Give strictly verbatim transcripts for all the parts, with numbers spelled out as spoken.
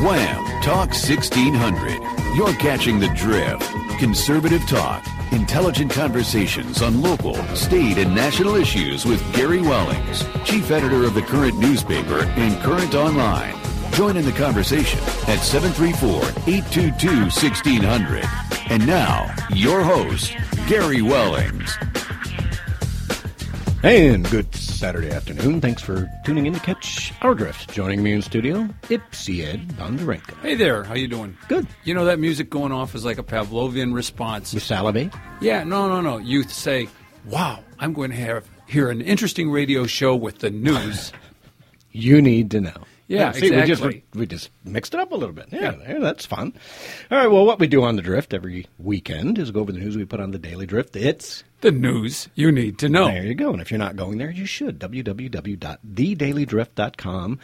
Wham! Talk sixteen hundred. You're catching the drift. Conservative talk. Intelligent conversations on local, state, and national issues with Gary Wellings, chief editor of the Current newspaper and Current Online. Join in the conversation at seven three four, eight two two, one six zero zero. And now, your host, Gary Wellings. And good Saturday afternoon. Thanks for tuning in to catch our drift. Joining me in studio, Ipsy Ed Bondarenko. Hey there, how you doing? Good. You know that music going off is like a Pavlovian response. You salivate? Yeah, no, no, no. You say, wow, I'm going to have hear an interesting radio show with the news. You need to know. Yeah, See, exactly. We just, we just mixed it up a little bit. Yeah, yeah, that's fun. All right, well, what we do on the Drift every weekend is go over the news we put on the Daily Drift. It's the news you need to know. There you go. And if you're not going there, you should. w w w dot the daily drift dot com.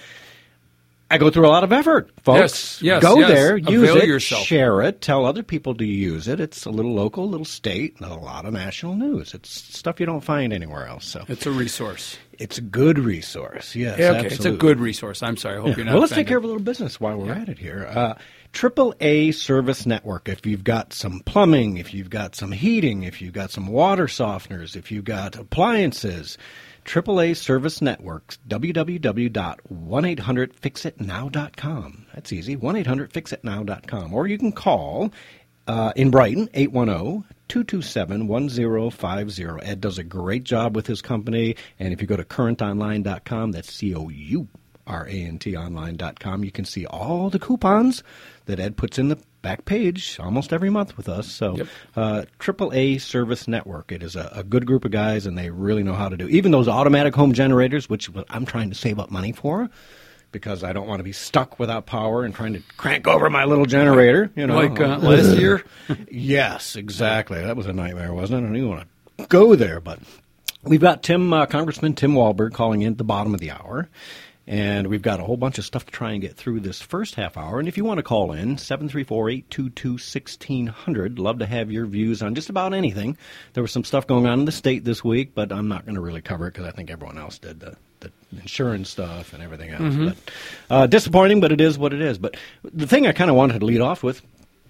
I go through a lot of effort, folks. Yes, yes, Go yes. there, use Avail it, yourself. Share it, tell other people to use it. It's a little local, a little state, and a lot of national news. It's stuff you don't find anywhere else. So It's a resource. it's a good resource. Yes, Yeah, okay, absolutely. it's a good resource. I'm sorry. I hope Yeah. you're not Well, let's offended. take care of a little business while we're at it here. Uh, Triple A Service Network. If you've got some plumbing, if you've got some heating, if you've got some water softeners, if you've got appliances, Triple A Service Network, w w w dot one eight hundred fix it now dot com. That's easy, one eight hundred fix it now dot com. Or you can call uh, in Brighton, eight one zero, two two seven, one zero five zero. Ed does a great job with his company. And if you go to current online dot com, that's C O U R A N T online dot com, you can see all the coupons that Ed puts in the back page almost every month with us. So Yep. uh, Triple A Service Network, it is a, a good group of guys, and they really know how to do even those automatic home generators, which I'm trying to save up money for because I don't want to be stuck without power and trying to crank over my little generator. You know, Like uh, last year? Yes, exactly. That was a nightmare, wasn't it? I don't even want to go there, but we've got Tim, uh, Congressman Tim Walberg calling in at the bottom of the hour. And we've got a whole bunch of stuff to try and get through this first half hour. And if you want to call in, seven three four, eight two two, one six zero zero. Love to have your views on just about anything. There was some stuff going on in the state this week, but I'm not going to really cover it because I think everyone else did, the, the insurance stuff and everything else. Mm-hmm. But uh, disappointing, but it is what it is. But the thing I kind of wanted to lead off with,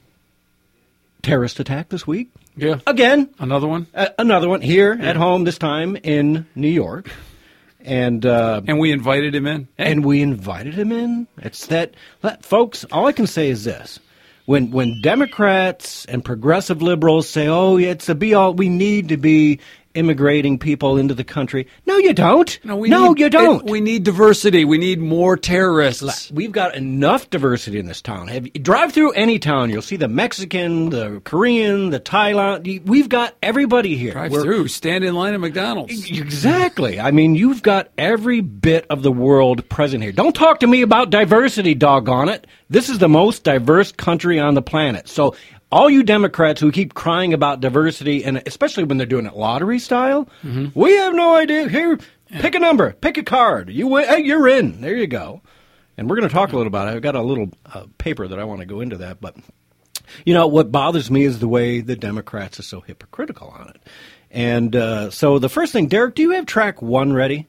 terrorist attack this week. Yeah. Again. Another one? Uh, another one here at home, this time in New York. And uh, And we invited him in. Hey. and we invited him in. It's that, that, folks, all I can say is this. When when Democrats and progressive liberals say, oh, it's a be-all, we need to be immigrating people into the country. No, you don't. No, we no need, you don't. it- we need diversity. We need more terrorists. We've got enough diversity in this town. Have you, drive through any town, you'll see the Mexican, the Korean, the Thailand. We've got everybody here. Drive We're- through. Stand in line at McDonald's. Exactly. I mean, you've got every bit of the world present here. Don't talk to me about diversity, doggone it. This is the most diverse country on the planet. So all you Democrats who keep crying about diversity, and especially when they're doing it lottery style, mm-hmm. we have no idea. Here, yeah. pick a number, pick a card. You win, hey, you're in. There you go. And we're going to talk a little about it. I've got a little uh, paper that I want to go into that. But, you know, what bothers me is the way the Democrats are so hypocritical on it. And uh, so the first thing, Derek, do you have track one ready?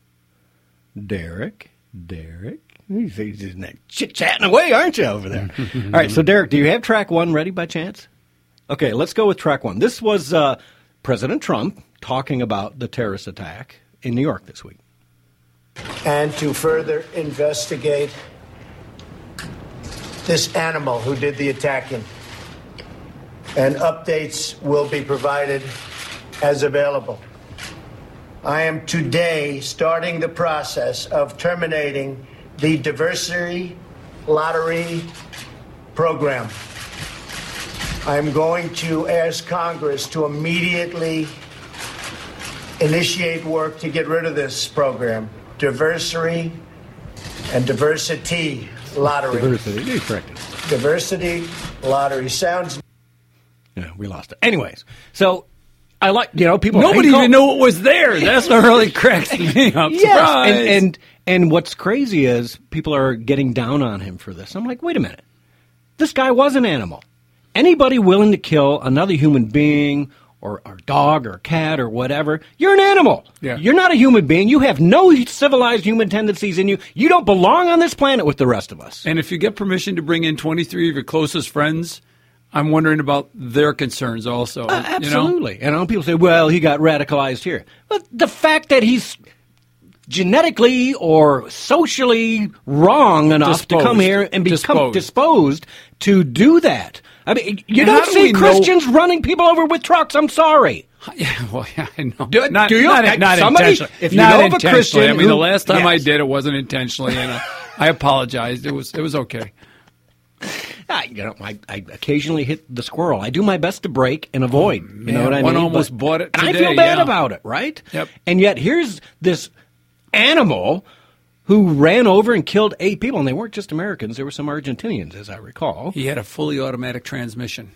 Derek, Derek. He's, he's chit-chatting away, aren't you, over there? All right, so, Derek, do you have track one ready by chance? Okay, let's go with track one. This was uh, President Trump talking about the terrorist attack in New York this week. And to further investigate this animal who did the attacking. And updates will be provided as available. I am today starting the process of terminating the diversity lottery program. I'm going to ask Congress to immediately initiate work to get rid of this program. Diversity and diversity lottery. Diversity, you corrected. Diversity lottery sounds. Yeah, we lost it. Anyways, so I like, you know, people. Nobody hey, even knew what was there. That's what really cracks me up. Yes, Surprise. and, and and what's crazy is people are getting down on him for this. I'm like, wait a minute. This guy was an animal. Anybody willing to kill another human being or, or dog or cat or whatever, you're an animal. Yeah. You're not a human being. You have no civilized human tendencies in you. You don't belong on this planet with the rest of us. And if you get permission to bring in twenty-three of your closest friends, I'm wondering about their concerns also. Uh, you know? absolutely. And you know, people say, well, he got radicalized here. But the fact that he's genetically or socially wrong enough Disposed. to come here and become Disposed. disposed to do that. I mean, you And how don't do see we know- Christians running people over with trucks. I'm sorry. Yeah, well, yeah, I know. Do- not, do you? Not, Like, not somebody- intentionally. if you not know of a intentionally. Christian I mean, the who- last time I yes. did it wasn't intentionally, and I, I apologized. It was it was okay. I, you know, I, I occasionally hit the squirrel. I do my best to break and avoid. Oh, you man, know what I one mean? almost But- bought it and I today, feel bad yeah. about it, right? Yep. And yet here's this animal who ran over and killed eight people, and they weren't just Americans. There were some Argentinians, as I recall. He had a fully automatic transmission.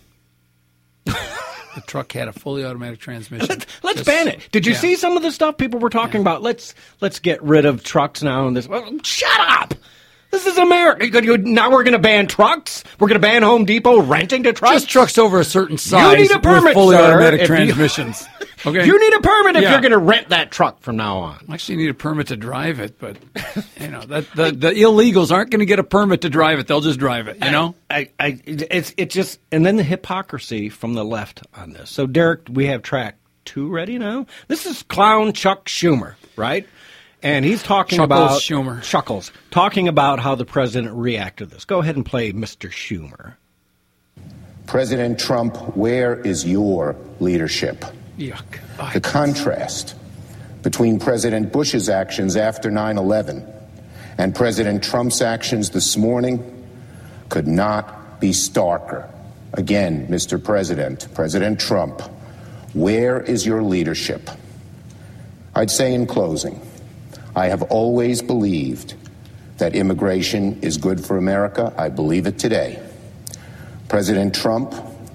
The truck had a fully automatic transmission. Let's, let's Just- ban it. Did you yeah. see some of the stuff people were talking about? Let's let's get rid of trucks now. And this. Well, shut up. This is America. You- you- Now we're going to ban trucks. We're going to ban Home Depot renting to trucks. Just trucks over a certain size need a permit, with fully sir, automatic if you- transmissions. Okay. You need a permit if Yeah. you're going to rent that truck from now on. I actually need a permit to drive it, but you know that the, the illegals aren't going to get a permit to drive it. They'll just drive it. You know. I, I, it's it's just, and then the hypocrisy from the left on this. So, Derek, we have track two ready now. This is clown Chuck Schumer, right? And he's talking Chuckles about Schumer. Chuckles talking about how the president reacted to this. Go ahead and play Mister Schumer. President Trump, where is your leadership? Yuck. The contrast between President Bush's actions after nine eleven and President Trump's actions this morning could not be starker. Again, Mister President, President Trump, where is your leadership? I'd say in closing, I have always believed that immigration is good for America. I believe it today. President Trump,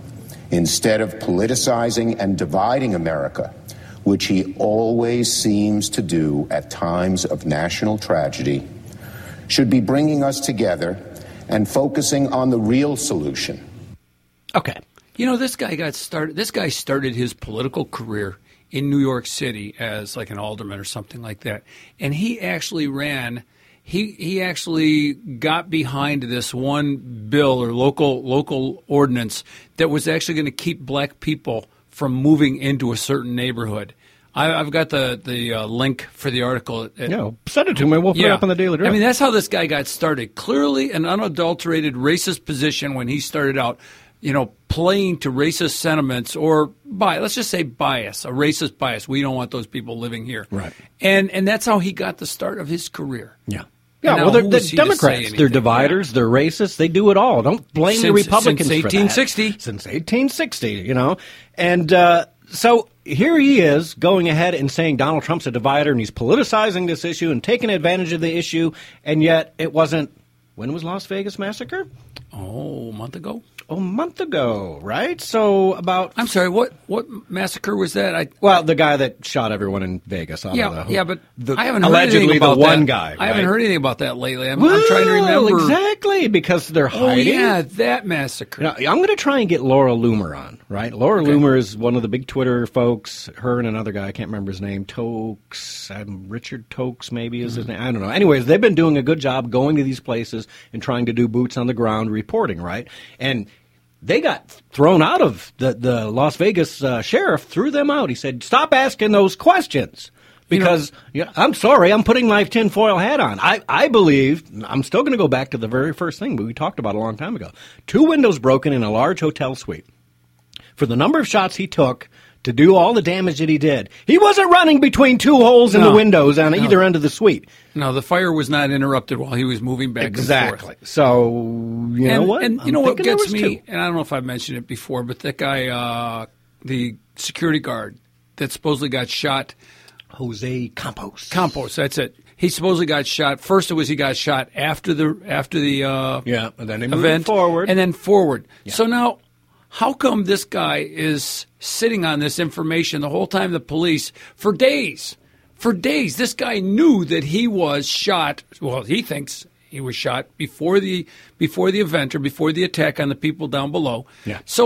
instead of politicizing and dividing America, which he always seems to do at times of national tragedy, should be bringing us together and focusing on the real solution. Okay. You know, this guy got started. This guy started his political career in New York City as like an alderman or something like that, and he actually ran. He he actually got behind this one bill or local local ordinance that was actually going to keep black people from moving into a certain neighborhood. I, I've got the the uh, link for the article. At, No, send it to me. We'll put it up on the Daily Drive. I mean, that's how this guy got started. Clearly an unadulterated racist position when he started out, you know, playing to racist sentiments or bias. Let's just say bias, a racist bias. We don't want those people living here. Right. And and that's how he got the start of his career. Yeah. And Yeah, now well, they're, who they're is he to say Democrats. They're anything? dividers. Yeah. They're racists. They do it all. Don't blame the Since- Republicans since for that. eighteen sixty. Since eighteen sixty, you know. And uh, so here he is going ahead and saying Donald Trump's a divider and he's politicizing this issue and taking advantage of the issue, and yet it wasn't. When was Las Vegas Massacre? Oh, a month ago? A month ago, right? So about. I'm sorry, what what massacre was that? I Well, the guy that shot everyone in Vegas. Out Yeah, of the, yeah, but the, I haven't heard allegedly anything about the one that. guy. I haven't right? heard anything about that lately. I'm, I'm trying to Well, remember. exactly because they're Oh, hiding. yeah, that massacre. Now, I'm going to try and get Laura Loomer on, right? Laura Loomer is one of the big Twitter folks. Her and another guy, I can't remember his name, Tokes, um, Richard Tokes maybe is his name. I don't know. Anyways, they've been doing a good job going to these places and trying to do boots on the ground reporting, right? And they got thrown out of the, the Las Vegas uh, sheriff, threw them out. He said, stop asking those questions. Because, you know, I'm sorry, I'm putting my tinfoil hat on. I, I believe, I'm still going to go back to the very first thing we talked about a long time ago. Two windows broken in a large hotel suite. For the number of shots he took to do all the damage that he did, he wasn't running between two holes in No. the windows on No. either end of the suite. No, the fire was not interrupted while he was moving back and Exactly. forth. So, you know and, what? And you I'm know what thinking there gets was me, two. and I don't know if I've mentioned it before, but that guy, uh, the security guard that supposedly got shot, Jose Campos. Campos, that's it. He supposedly got shot. First, it was he got shot after the after the uh, Yeah, and then he moved event forward. and then forward. So now, how come this guy is sitting on this information the whole time? The police for days, for days, this guy knew that he was shot. Well, he thinks he was shot before the before the event or before the attack on the people down below. Yeah. So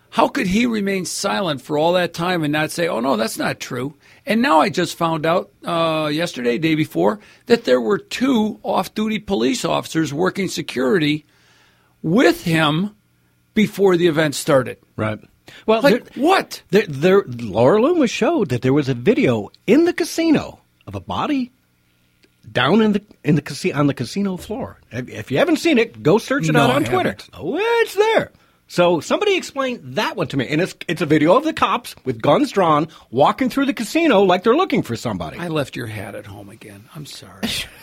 How could he remain silent for all that time and not say, oh, no, that's not true? And now I just found out uh, yesterday, day before, that there were two off-duty police officers working security with him before the event started. Right. Well, like, there, what? There, there, Laura Loomis showed that there was a video in the casino of a body down in the in the casino on the casino floor. If, if you haven't seen it, go search it No, out on I Twitter. haven't. Oh, it's there. So somebody explained that one to me, and it's it's a video of the cops with guns drawn walking through the casino like they're looking for somebody. I left your hat at home again. I'm sorry.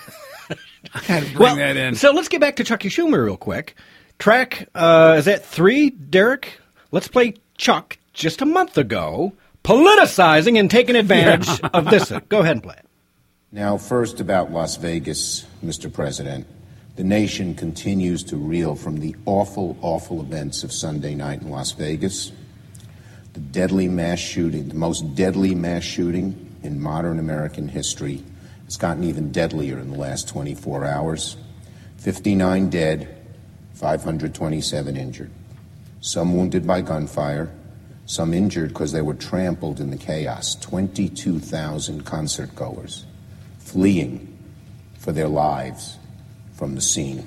I had to bring well, that in. So let's get back to Chucky Schumer real quick. Track, uh, is that three, Derek? Let's play Chuck just a month ago, politicizing and taking advantage yeah. of this. Go ahead and play it. Now, first about Las Vegas, Mister President. The nation continues to reel from the awful, awful events of Sunday night in Las Vegas. The deadly mass shooting, the most deadly mass shooting in modern American history. It's gotten even deadlier in the last twenty-four hours. fifty-nine dead, five hundred twenty-seven injured. Some wounded by gunfire, some injured because they were trampled in the chaos. twenty-two thousand concert goers fleeing for their lives from the scene.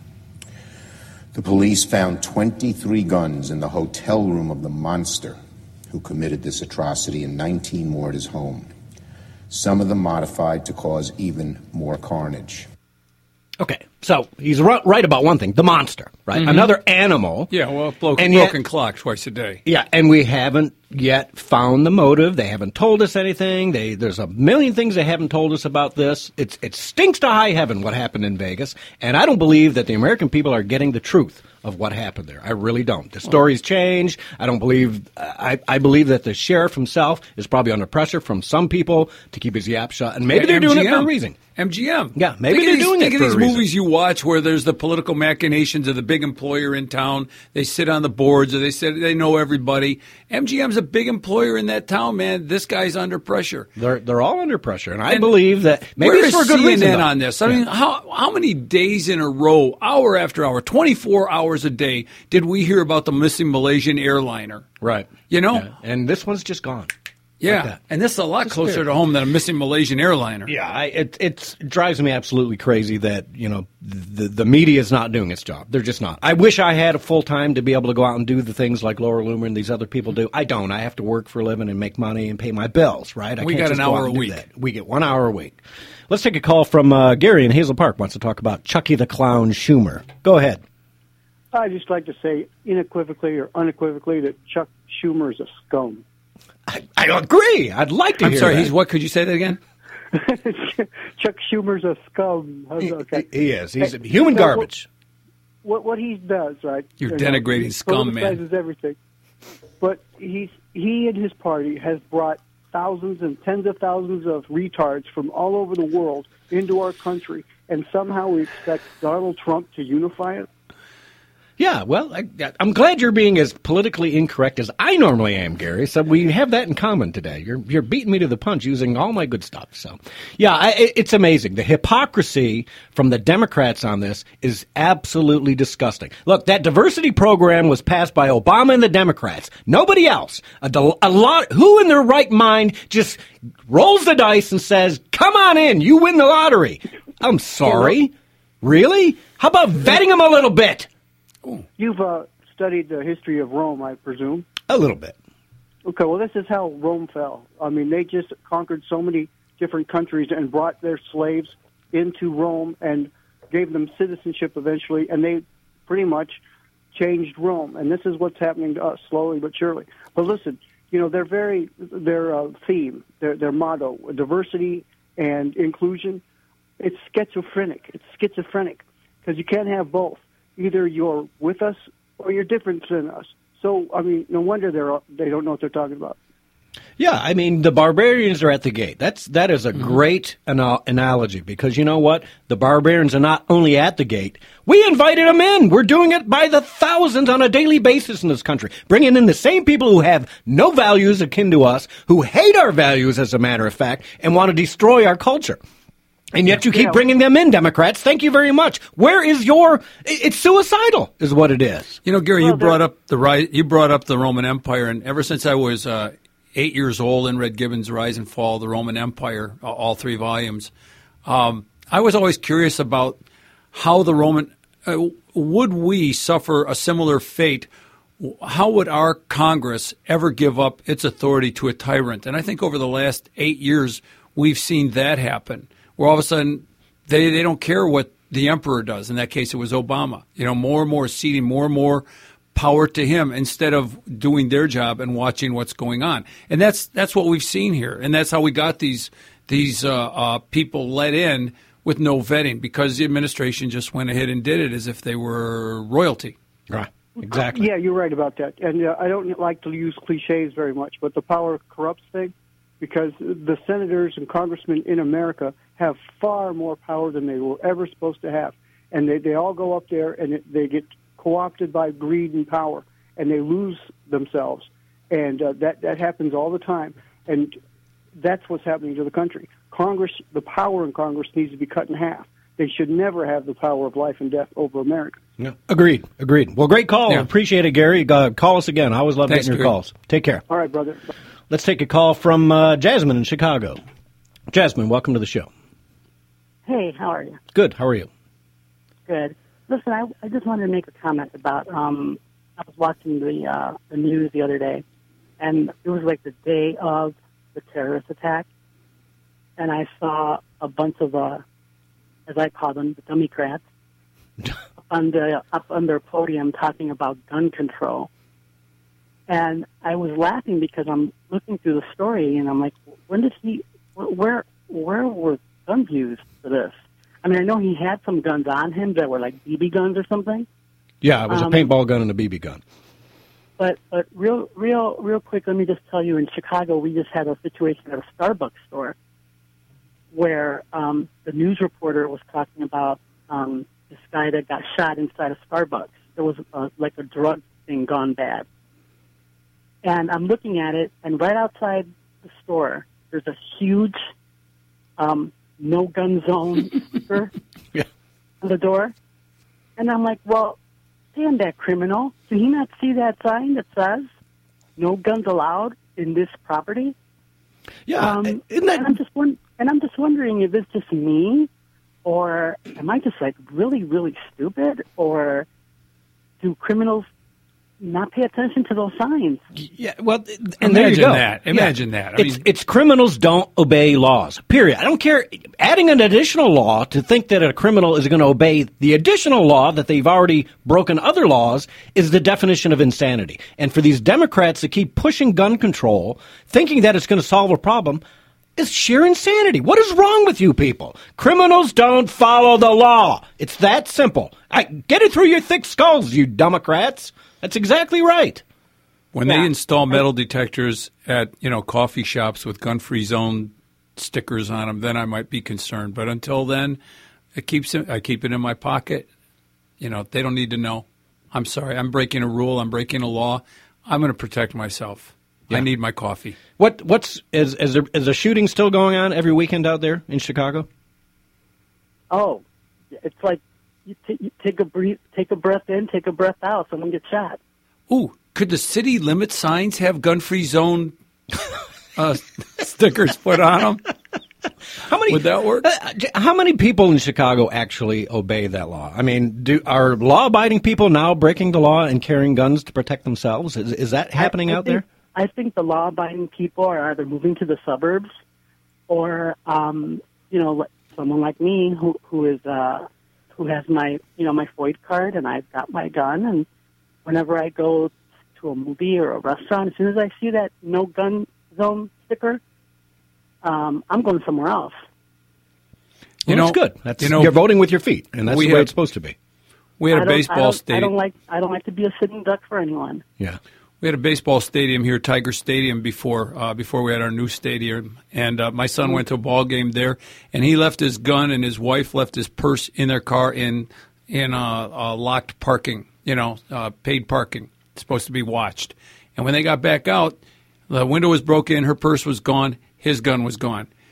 The police found twenty-three guns in the hotel room of the monster who committed this atrocity and nineteen more at his home. Some of them modified to cause even more carnage. Okay, so he's right about one thing, the monster, right? Mm-hmm. Another animal. Yeah, well, broken, and yet, broken clock twice a day. Yeah, and we haven't yet found the motive. They haven't told us anything. They, there's a million things they haven't told us about this. It's, it stinks to high heaven what happened in Vegas, and I don't believe that the American people are getting the truth of what happened there. I really don't. The story's changed. I don't believe, I, I believe that the sheriff himself is probably under pressure from some people to keep his yap shut, and maybe yeah, they're M G M. doing it for a reason. M G M. Yeah, maybe think they're these, doing it think for of a these reason. movies you watch where there's the political machinations of the big employer in town. They sit on the boards, or they sit, they know everybody. M G M's a big employer in that town, man. This guy's under pressure. They're they're all under pressure, and I and believe that maybe where it's is for a good C N N reason. though. on this? I yeah. mean, how how many days in a row, hour after hour, twenty-four hours a day, did we hear about the missing Malaysian airliner? Right. You know, yeah. and this one's just gone. Yeah, like and this is a lot Just closer weird. to home than a missing Malaysian airliner. Yeah, I, it it drives me absolutely crazy that you know the the media is not doing its job. They're just not. I wish I had a full time to be able to go out and do the things like Laura Loomer and these other people do. I don't. I have to work for a living and make money and pay my bills. Right? I We can't got just an go hour out and a do week. that. We get one hour a week. Let's take a call from uh, Gary in Hazel Park. Wants to talk about Chucky the Clown Schumer. Go ahead. I'd just like to say unequivocally or unequivocally that Chuck Schumer is a scum. I, I agree. I'd like to I'm hear sorry. that. He's what? Could you say that again? Chuck Schumer's a scum. Okay. He, he is. He's human You know, garbage. What what he does, right? You're you know, denigrating he scum, man. politicizes everything. But he's he and his party has brought thousands and tens of thousands of retards from all over the world into our country, and somehow we expect Donald Trump to unify it. Yeah, well, I, I'm glad you're being as politically incorrect as I normally am, Gary. So we have that in common today. You're you're beating me to the punch using all my good stuff. So, yeah, I, it's amazing. The hypocrisy from the Democrats on this is absolutely disgusting. Look, that diversity program was passed by Obama and the Democrats. Nobody else. A, a lot. Who in their right mind just rolls the dice and says, "Come on in, you win the lottery"? I'm sorry. Really? How about vetting them a little bit? You've uh, studied the history of Rome, I presume. A little bit. Okay, well, this is how Rome fell. I mean, they just conquered so many different countries and brought their slaves into Rome and gave them citizenship eventually, and they pretty much changed Rome. And this is what's happening to us, slowly but surely. But listen, you know, their very their uh, theme, their their motto, diversity and inclusion, it's schizophrenic. It's schizophrenic because you can't have both. Either you're with us or you're different than us. So, I mean, no wonder they're they don't know what they're talking about. Yeah, I mean, the barbarians are at the gate. That's that is a mm-hmm. great ana- analogy because you know what? The barbarians are not only at the gate. We invited them in. We're doing it by the thousands on a daily basis in this country, bringing in the same people who have no values akin to us, who hate our values, as a matter of fact, and want to destroy our culture. And yet you keep Yeah. bringing them in, Democrats. Thank you very much. Where is your? It's suicidal, is what it is. You know, Gary, Well, you brought there- up the ri- you brought up the Roman Empire, and ever since I was uh, eight years old and read Gibbon's Rise and Fall, the Roman Empire, uh, all three volumes, um, I was always curious about how the Roman uh, would we suffer a similar fate. How would our Congress ever give up its authority to a tyrant? And I think over the last eight years, we've seen that happen, where all of a sudden they, they don't care what the emperor does. In that case, it was Obama. You know, more and more ceding more and more power to him instead of doing their job and watching what's going on. And that's that's what we've seen here. And that's how we got these these uh, uh, people let in with no vetting, because the administration just went ahead and did it as if they were royalty. Right. Exactly. Yeah, you're right about that. And uh, I don't like to use cliches very much, but the power corrupts thing, because the senators and congressmen in America have far more power than they were ever supposed to have. And they, they all go up there and it, they get co-opted by greed and power, and they lose themselves. And uh, that, that happens all the time. And that's what's happening to the country. Congress, the power in Congress needs to be cut in half. They should never have the power of life and death over America. No. Agreed. Agreed. Well, great call. Yeah. Appreciate it, Gary. Uh, call us again. I always love Thanks, getting your Gary. calls. Take care. All right, brother. Let's take a call from uh, Jasmine in Chicago. Jasmine, welcome to the show. Hey, how are you? Good. How are you? Good. Listen, I, I just wanted to make a comment about, um, I was watching the, uh, the news the other day, and it was like the day of the terrorist attack, and I saw a bunch of, uh, as I call them, the Democrats, up on the up on their podium talking about gun control. And I was laughing because I'm looking through the story and I'm like, when did he, where, where were guns used for this? I mean, I know he had some guns on him that were like B B guns or something. Yeah, it was Um, a paintball gun and a B B gun. But but real real real quick, let me just tell you, in Chicago, we just had a situation at a Starbucks store where um, the news reporter was talking about um, this guy that got shot inside a Starbucks. There was uh, like a drug thing gone bad. And I'm looking at it, and right outside the store, there's a huge um, no gun zone sticker Yeah. on the door. And I'm like, well, damn that criminal. Did he not see that sign that says no guns allowed in this property? Yeah. Um, isn't and I'm that, just won- and I'm just wondering if it's just me, or am I just like really, really stupid, or do criminals not pay attention to those signs? yeah, well, and there you Imagine go. that. Imagine that. I it's, mean- it's criminals don't obey laws, period. I don't care. Adding an additional law to think that a criminal is going to obey the additional law that they've already broken other laws is the definition of insanity. And for these Democrats to keep pushing gun control, thinking that it's going to solve a problem, is sheer insanity. What is wrong with you people? Criminals don't follow the law. It's that simple. I, get it through your thick skulls, you Democrats. That's exactly right. When Yeah. they install metal detectors at, you know, coffee shops with gun-free zone stickers on them, then I might be concerned. But until then, it keeps it, I keep it in my pocket. You know, they don't need to know. I'm sorry. I'm breaking a rule. I'm breaking a law. I'm going to protect myself. Yeah. I need my coffee. What what's is is there is a shooting still going on every weekend out there in Chicago? Oh, it's like you, t- you take a breath, take a breath in, take a breath out. Someone gets shot. Ooh, could the city limit signs have gun-free zone uh, stickers put on them? How many Would that work? Uh, j- how many people in Chicago actually obey that law? I mean, do are law-abiding people now breaking the law and carrying guns to protect themselves? Is is that happening I, I out think, there? I think the law-abiding people are either moving to the suburbs, or um, you know, like someone like me who who is uh, who has my you know my FOID card, and I've got my gun, and whenever I go to a movie or a restaurant, as soon as I see that no gun zone sticker, um, I'm going somewhere else. Well, You know, that's good. That's you know, you're voting with your feet, and that's we the way have- it's supposed to be. We had I a don't- I baseball don't, I stadium. don't like I don't like to be a sitting duck for anyone. Yeah. We had a baseball stadium here, Tiger Stadium, before uh, before we had our new stadium, and uh, my son went to a ball game there, and he left his gun and his wife left his purse in their car in in uh, uh, locked parking, you know, uh, paid parking. It's supposed to be watched, and when they got back out, the window was broken, her purse was gone, his gun was gone.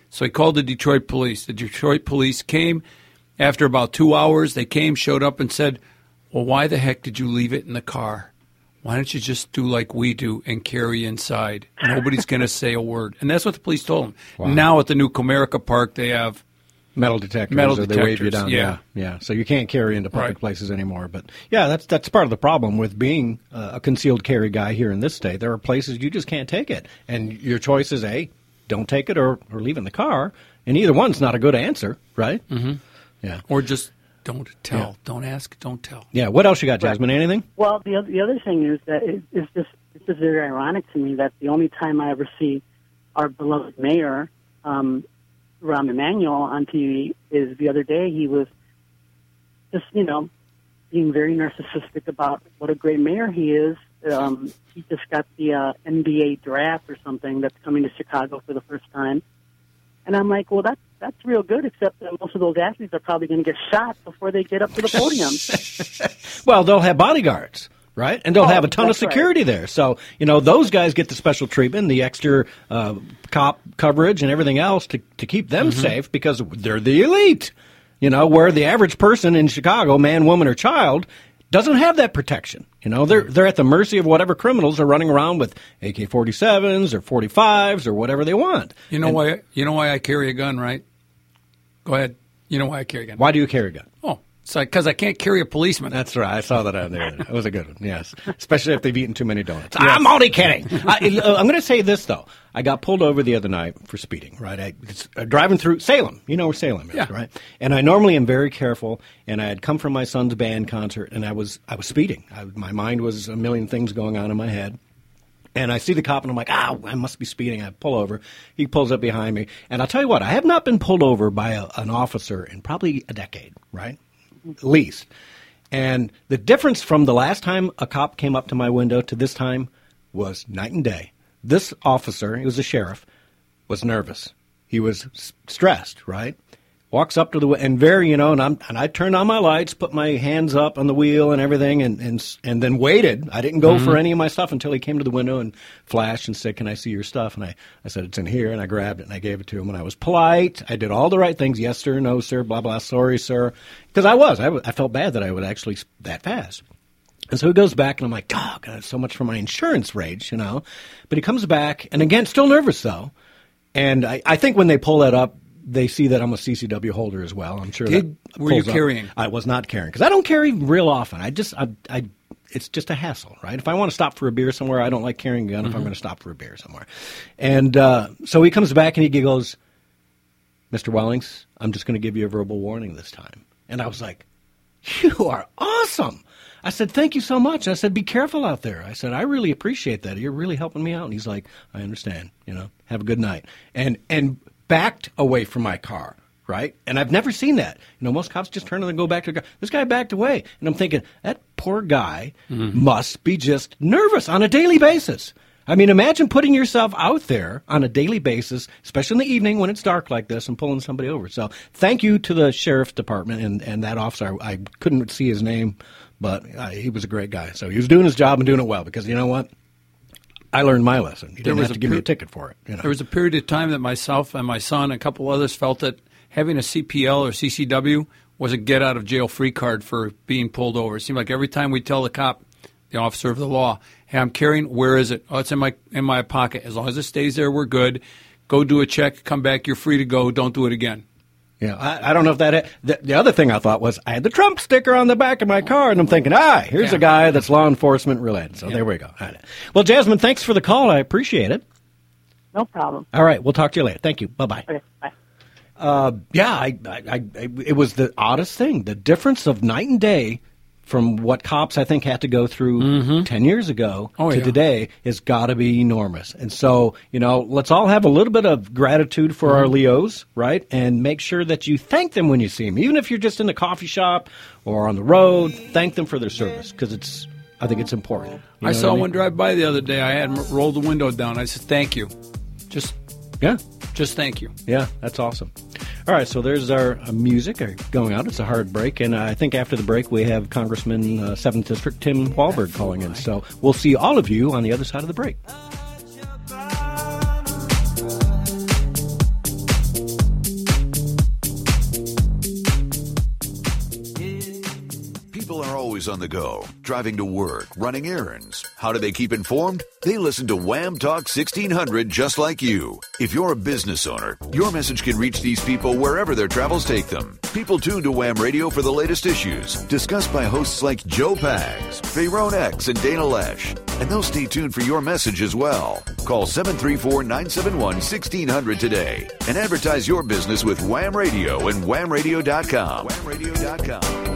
So he called the Detroit police. The Detroit police came. After about two hours, they came, showed up, and said, well, why the heck did you leave it in the car? Why don't you just do like we do and carry inside? Nobody's going to say a word. And that's what the police told him. Wow. Now at the new Comerica Park, they have metal detectors. Metal or they wave you detectors, down. yeah. yeah, yeah. So you can't carry into public Right. places anymore. But yeah, that's that's part of the problem with being uh, a concealed carry guy here in this state. There are places you just can't take it, and your choice is A, don't take it, or or leave it in the car. And either one's not a good answer, right? Mm-hmm. Yeah. Or just don't tell. Yeah. Don't ask. Don't tell. Yeah. What else you got, Jasmine? Anything? Well, the other, the other thing is that it, it's just it's just very ironic to me that the only time I ever see our beloved mayor, um, Rahm Emanuel, on T V is the other day. He was just, you know, being very narcissistic about what a great mayor he is. Um, he just got the uh, N B A draft or something that's coming to Chicago for the first time. And I'm like, well, that's, that's real good, except that most of those athletes are probably going to get shot before they get up to the podium. Well, they'll have bodyguards, right? And they'll Oh, have a ton of that's right. security there. So, you know, those guys get the special treatment, the extra uh, cop coverage and everything else to, to keep them Mm-hmm. safe because they're the elite. You know, where the average person in Chicago, man, woman, or child, doesn't have that protection. You know, they're they're at the mercy of whatever criminals are running around with A K forty-sevens or forty-fives or whatever they want. You know And why? You know why I carry a gun, right? Go ahead. You know why I carry a gun? Why do you carry a gun? Oh, it's like because I can't carry a policeman. That's right. I saw that on there. That was a good one. Yes, especially if they've eaten too many donuts. I'm only kidding. I, I'm going to say this though. I got pulled over the other night for speeding. Right, I it's, uh, driving through Salem. You know where Salem is, Yeah. right? And I normally am very careful. And I had come from my son's band concert, and I was I was speeding. I, my mind was a million things going on in my head. And I see the cop, and I'm like, ah, I must be speeding. I pull over. He pulls up behind me. And I'll tell you what, I have not been pulled over by a, an officer in probably a decade, right? At least. And the difference from the last time a cop came up to my window to this time was night and day. This officer, he was a sheriff, was nervous. He was s- stressed, right? Walks up to the and very, you know, and I'm and I turned on my lights, put my hands up on the wheel and everything, and and and then waited. I didn't go Mm-hmm. for any of my stuff until he came to the window and flashed and said, "Can I see your stuff?" And I, I said, "It's in here," and I grabbed it and I gave it to him. And I was polite. I did all the right things. Yes, sir. No, sir. Blah blah. Sorry, sir. Because I was. I, w- I felt bad that I would actually s- that fast. And so he goes back, and I'm like, oh, God, so much for my insurance rage, you know. But he comes back, and again, still nervous, though. And I, I think when they pull that up, they see that I'm a C C W holder as well. I'm sure Did- that were you pulls up. carrying? I was not carrying, because I don't carry real often. I just, I, I, it's just a hassle, right? If I want to stop for a beer somewhere, I don't like carrying a gun if I'm going to stop for a beer somewhere. And uh, so he comes back, and he goes, Mister Wellings, I'm just going to give you a verbal warning this time. And I was like, you are awesome. I said, thank you so much. I said, be careful out there. I said, I really appreciate that. You're really helping me out. And he's like, I understand. You know, have a good night. And and backed away from my car, right? And I've never seen that. You know, most cops just turn and go back to the car. This guy backed away. And I'm thinking, that poor guy must be just nervous on a daily basis. I mean, imagine putting yourself out there on a daily basis, especially in the evening when it's dark like this, and pulling somebody over. So thank you to the sheriff's department and, and that officer. I, I couldn't see his name, but uh, he was a great guy. So he was doing his job and doing it well, because you know what? I learned my lesson. You There didn't was have to a give me a per- ticket for it. You know? There was a period of time that myself and my son and a couple others felt that having a C P L or C C W was a get-out-of-jail-free card for being pulled over. It seemed like every time we tell the cop, the officer of the law, hey, I'm carrying, where is it? Oh, it's in my in my pocket. As long as it stays there, we're good. Go do a check, come back, you're free to go. Don't do it again. Yeah, I, I don't know if that. The, the other thing I thought was I had the Trump sticker on the back of my car, and I'm thinking, ah, here's Yeah. a guy that's law enforcement related. So there we go. All right. Well, Jasmine, thanks for the call. I appreciate it. No problem. All right, we'll talk to you later. Thank you. Bye bye. Okay, bye. Uh, yeah, I, I, I, it was the oddest thing. The difference of night and day from what cops, I think, had to go through ten years ago Oh, to yeah. today has got to be enormous. And so, you know, let's all have a little bit of gratitude for our Leos, right? And make sure that you thank them when you see them. Even if you're just in the coffee shop or on the road, thank them for their service, because it's, I think it's important. You I know saw what mean? one drive by the other day. I had him roll the window down. I said, thank you. Just, Yeah. just thank you. Yeah, that's awesome. All right, so there's our uh, music uh, going out. It's a hard break, and uh, I think after the break we have Congressman uh, seventh District Tim Walberg calling in. So we'll see all of you on the other side of the break. always on the go, driving to work, running errands. How do they keep informed? They listen to Wham Talk sixteen hundred just like you. If you're a business owner, your message can reach these people wherever their travels take them. People tune to Wham Radio for the latest issues, discussed by hosts like Joe Pags, Fayron X, and Dana Lesh. And they'll stay tuned for your message as well. Call seven three four, nine seven one, sixteen hundred today and advertise your business with Wham Radio and wham radio dot com. wham radio dot com.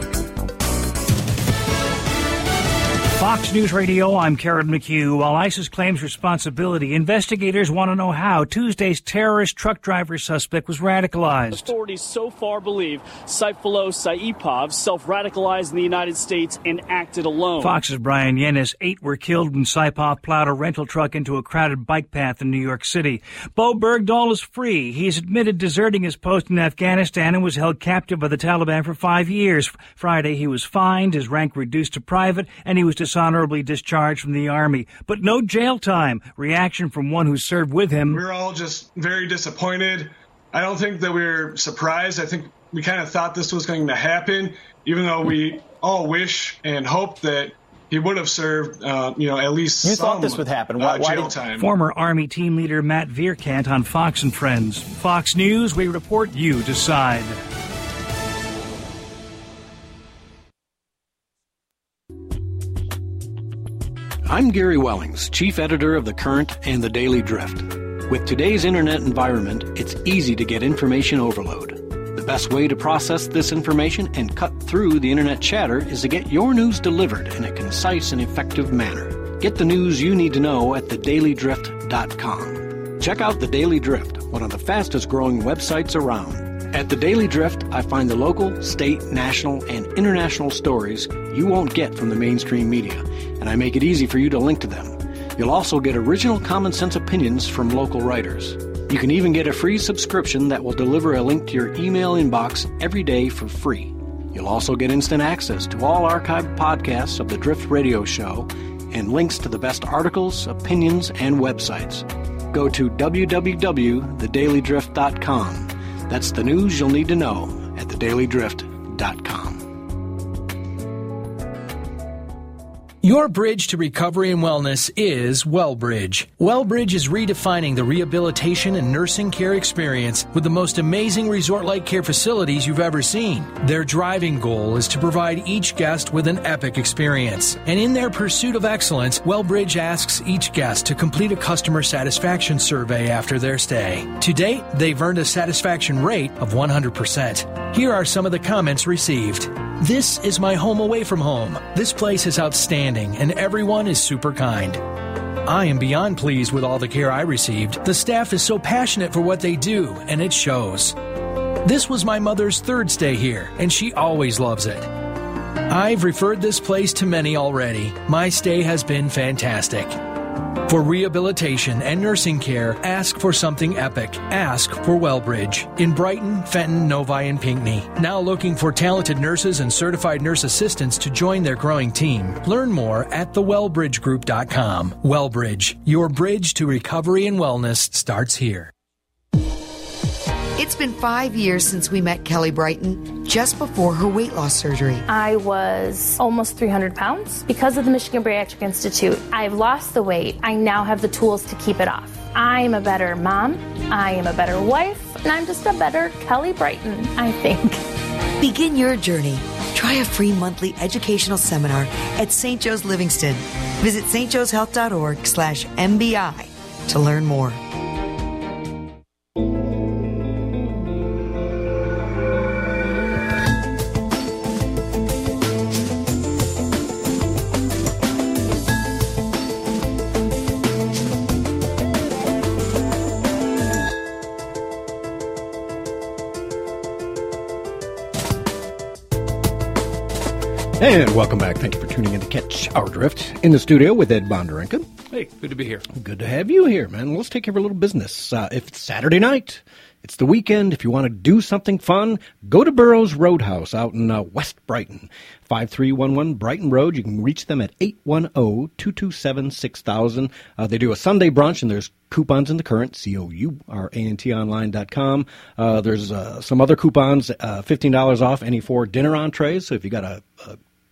Fox News Radio, I'm Karen McHugh. While ISIS claims responsibility, investigators want to know how Tuesday's terrorist truck driver suspect was radicalized. Authorities so far believe Saifullah Saipov self-radicalized in the United States and acted alone. Fox's Brian Yennis. Eight were killed when Saipov plowed a rental truck into a crowded bike path in New York City. Bo Bergdahl is free. He's admitted deserting his post in Afghanistan and was held captive by the Taliban for five years. Friday, he was fined, his rank reduced to private, and he was dishonorably discharged from the Army. But no jail time. Reaction from one who served with him. We're all just very disappointed. I don't think that we're surprised. I think we kind of thought this was going to happen, even though we all wish and hope that he would have served, uh, you know, at least you some thought this would happen. Why, uh, why jail did... time. Former Army team leader Matt Vierkant on Fox and Friends. Fox News, we report, you decide. I'm Gary Wellings, chief editor of The Current and The Daily Drift. With today's internet environment, it's easy to get information overload. The best way to process this information and cut through the internet chatter is to get your news delivered in a concise and effective manner. Get the news you need to know at the daily drift dot com. Check out The Daily Drift, one of the fastest growing websites around. At The Daily Drift, I find the local, state, national, and international stories you won't get from the mainstream media, and I make it easy for you to link to them. You'll also get original common sense opinions from local writers. You can even get a free subscription that will deliver a link to your email inbox every day for free. You'll also get instant access to all archived podcasts of the Drift Radio Show and links to the best articles, opinions, and websites. Go to w w w dot the daily drift dot com. That's the news you'll need to know at the daily drift dot com. Your bridge to recovery and wellness is WellBridge. WellBridge is redefining the rehabilitation and nursing care experience with the most amazing resort-like care facilities you've ever seen. Their driving goal is to provide each guest with an epic experience. And in their pursuit of excellence, WellBridge asks each guest to complete a customer satisfaction survey after their stay. To date, they've earned a satisfaction rate of one hundred percent. Here are some of the comments received. This is my home away from home. This place is outstanding and everyone is super kind. I am beyond pleased with all the care I received. The staff is so passionate for what they do and it shows. This was my mother's third stay here and she always loves it. I've referred this place to many already. My stay has been fantastic. For rehabilitation and nursing care, ask for something epic. Ask for WellBridge in Brighton, Fenton, Novi, and Pinckney. Now looking for talented nurses and certified nurse assistants to join their growing team. Learn more at the well bridge group dot com. WellBridge, your bridge to recovery and wellness starts here. It's been five years since we met Kelly Brighton, just before her weight loss surgery. I was almost three hundred pounds. Because of the Michigan Bariatric Institute, I've lost the weight. I now have the tools to keep it off. I'm a better mom, I am a better wife, and I'm just a better Kelly Brighton, I think. Begin your journey. Try a free monthly educational seminar at Saint Joe's Livingston. Visit st joes health dot org slash M B I to learn more. And welcome back. Thank you for tuning in to Catch Our Drift. In the studio with Ed Bondarenka. Hey, good to be here. Good to have you here, man. Let's take care of a little business. Uh, if it's Saturday night, it's the weekend. If you want to do something fun, go to Burroughs Roadhouse out in uh, West Brighton. five three one one Brighton Road. You can reach them at eight one zero, two two seven, six thousand. Uh, they do a Sunday brunch, and there's coupons in the Current, C O U R A N T online dot com. Uh, there's uh, some other coupons, uh, fifteen dollars off any four dinner entrees. So if you got a, a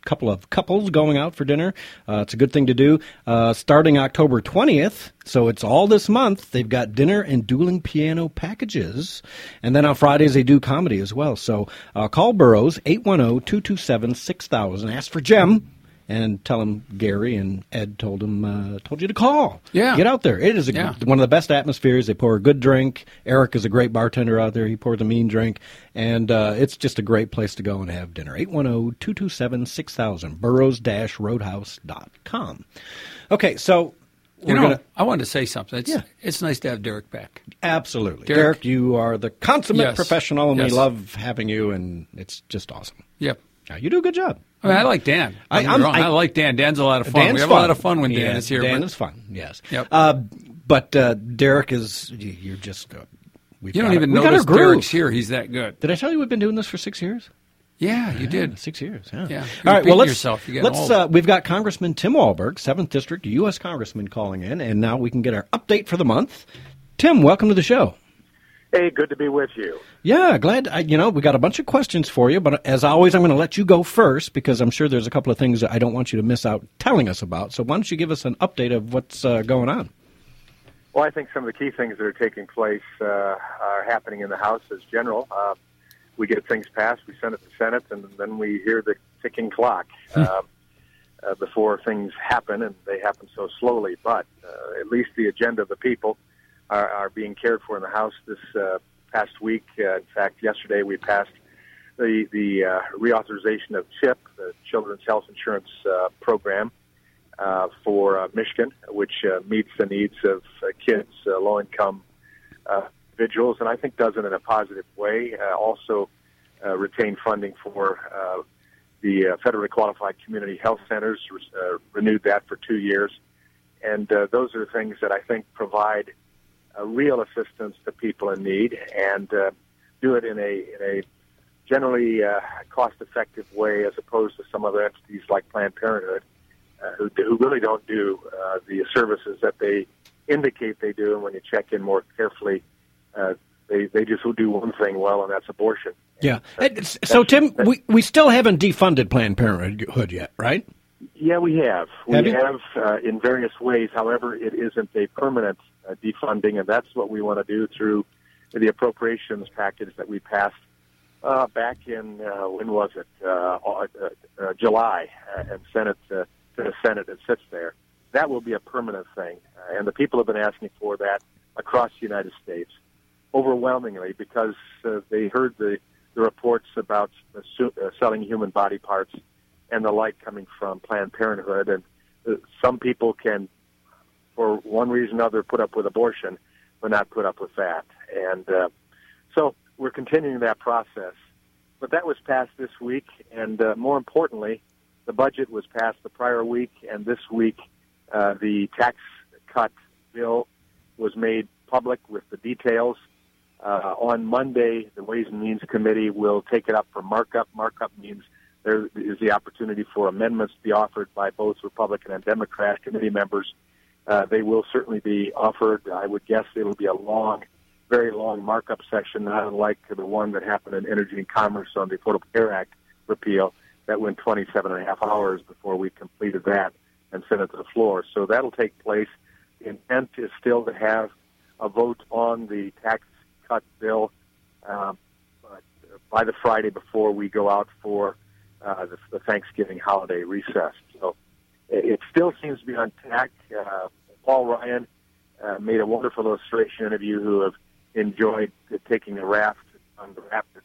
couple of couples going out for dinner. Uh, it's a good thing to do. Uh, starting October twentieth, so it's all this month, they've got dinner and dueling piano packages. And then on Fridays, they do comedy as well. So uh, call Burroughs, eight one zero, two two seven, six thousand. Ask for Jem. And tell him Gary and Ed told him uh, told you to call. Yeah, get out there. It is a, yeah. one of the best atmospheres. They pour a good drink. Eric is a great bartender out there. He pours a mean drink, and uh, it's just a great place to go and have dinner. eight one zero, two two seven, six thousand. Burroughs Roadhouse dot com. Okay, so you we're know, gonna. I wanted to say something. It's Yeah. it's nice to have Derek back. Absolutely, Derek, Derek you are the consummate yes. professional, and yes. we love having you, and it's just awesome. Yep. Now, you do a good job. I mean, I like Dan. I, I, I'm, I, I like Dan. Dan's a lot of fun. Dan's we have fun. a lot of fun when Dan yeah, is here. Dan but, is fun, yes. Yep. Uh, but uh, Derek is, you're just, uh, we've you don't got even a, we notice got our groove. Derek's here. He's that good. Did I tell you we've been doing this for six years? Yeah, you yeah, did. Six years, yeah. yeah. All You're right, well, let's, yourself. You're let's old. uh, we've got Congressman Tim Walberg, seventh District, U S Congressman, calling in, and now we can get our update for the month. Tim, welcome to the show. Hey, good to be with you. Yeah, glad. I, you know, we got a bunch of questions for you, but as always, I'm going to let you go first because I'm sure there's a couple of things that I don't want you to miss out telling us about. So why don't you give us an update of what's uh, going on? Well, I think some of the key things that are taking place uh, are happening in the House as general. Uh, we get things passed, we send it to the Senate, and then we hear the ticking clock uh, uh, before things happen, and they happen so slowly. But uh, at least the agenda of the people Are, are being cared for in the House this uh, past week. Uh, in fact, yesterday we passed the the uh, reauthorization of CHIP, the Children's Health Insurance uh, Program uh, for uh, Michigan, which uh, meets the needs of uh, kids, uh, low-income uh, individuals, and I think does it in a positive way. Uh, also uh, retain funding for uh, the uh, federally qualified community health centers, uh, renewed that for two years. And uh, those are things that I think provide Uh, real assistance to people in need, and uh, do it in a in a generally uh, cost-effective way, as opposed to some other entities like Planned Parenthood, uh, who who really don't do uh, the services that they indicate they do. And when you check in more carefully, uh, they they just do one thing well, and that's abortion. Yeah. That's, so, Tim, we we still haven't defunded Planned Parenthood yet, right? Yeah, we have. We have, have uh, in various ways. However, it isn't a permanent uh, defunding, and that's what we want to do through the appropriations package that we passed uh, back in, uh, when was it, uh, uh, uh, July, uh, and sent it to, to the Senate. It sits there. That will be a permanent thing, uh, and the people have been asking for that across the United States, overwhelmingly, because uh, they heard the, the reports about uh, su- uh, selling human body parts and the like coming from Planned Parenthood. And uh, some people can, for one reason or another, put up with abortion, but not put up with that. And uh, so we're continuing that process. But that was passed this week, and uh, more importantly, the budget was passed the prior week, and this week uh, the tax cut bill was made public with the details. Uh, on Monday, the Ways and Means Committee will take it up for markup. Markup means there is the opportunity for amendments to be offered by both Republican and Democrat committee members. Uh, they will certainly be offered. I would guess it will be a long, very long markup section, not unlike the one that happened in Energy and Commerce on the Affordable Care Act repeal that went twenty-seven and a half hours before we completed that and sent it to the floor. So that'll take place. The intent is still to have a vote on the tax cut bill uh, by the Friday before we go out for Uh, the, the Thanksgiving holiday recess. So it, it still seems to be on track. Uh, Paul Ryan uh, made a wonderful illustration interview who have enjoyed uh, taking a raft on the rapids.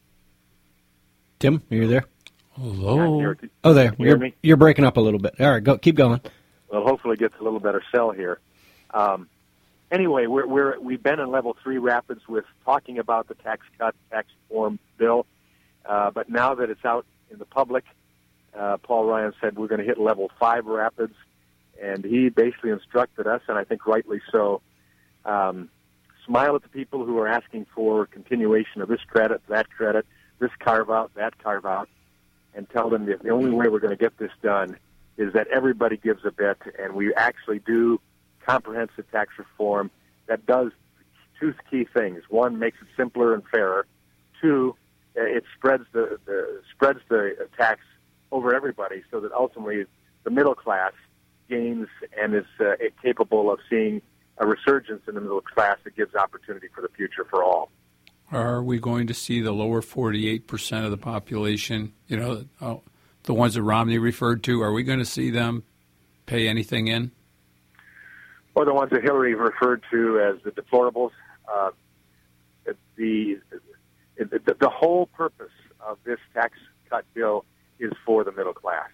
Tim, are you there? Hello. Yeah, Oh, there. Can you You're, hear me? you're breaking up a little bit. All right, go. Keep going. Well, hopefully it gets a little better cell here. Um, anyway, we're, we're, we've been in level three rapids with talking about the tax cut, tax reform bill, uh, but now that it's out in the public, uh, Paul Ryan said we're going to hit level five rapids, and he basically instructed us, and I think rightly so, um, smile at the people who are asking for continuation of this credit, that credit, this carve-out, that carve-out, and tell them that the only way we're going to get this done is that everybody gives a bit, and we actually do comprehensive tax reform that does two key things. One, makes it simpler and fairer. Two, it spreads the, the spreads the tax over everybody, so that ultimately the middle class gains and is uh, capable of seeing a resurgence in the middle class that gives opportunity for the future for all. Are we going to see the lower forty-eight percent of the population, you know, oh, the ones that Romney referred to, are we going to see them pay anything in? Or the ones that Hillary referred to as the deplorables? Uh, the, the the whole purpose of this tax cut bill is for the middle class.